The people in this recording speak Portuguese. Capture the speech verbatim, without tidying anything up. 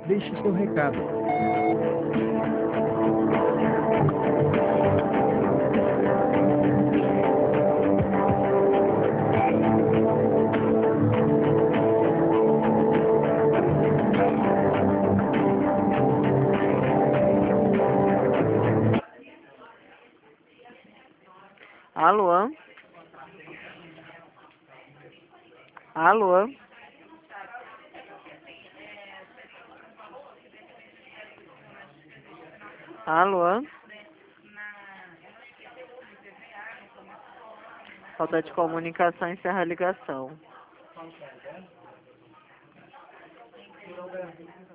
Deixe seu recado. Alô? Alô? Alô? Falta de comunicação, encerra a ligação.